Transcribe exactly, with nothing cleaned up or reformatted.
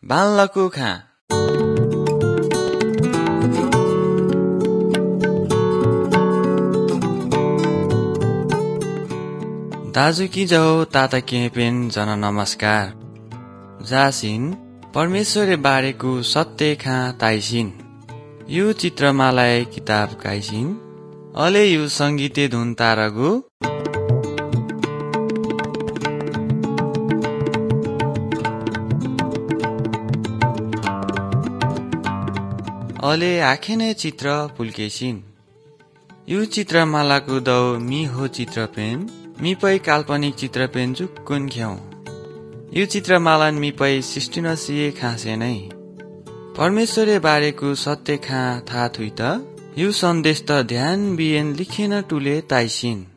बाल्लकु खा दाजु की जाओ ताता केपेन जन नमस्कार जासिन परमेश्वरे बारेको सत्य खा ताइसिन यो चित्रमालाय किताब गाइसिन अले यो संगीते धुन तारगु अले आखेने चित्र पुल्केसिन यो चित्रमालाको दौ मी हो चित्रपेन मी पै काल्पनिक चित्रपेन जुक्कुन ख्याउ यो चित्रमालान मी पै सिस्टिनसिए खासे नै परमेश्वरे बारेको सत्य खा थाहा थुइ त यो सन्देश त ध्यान बिएन लिखेन टुले ताइसिन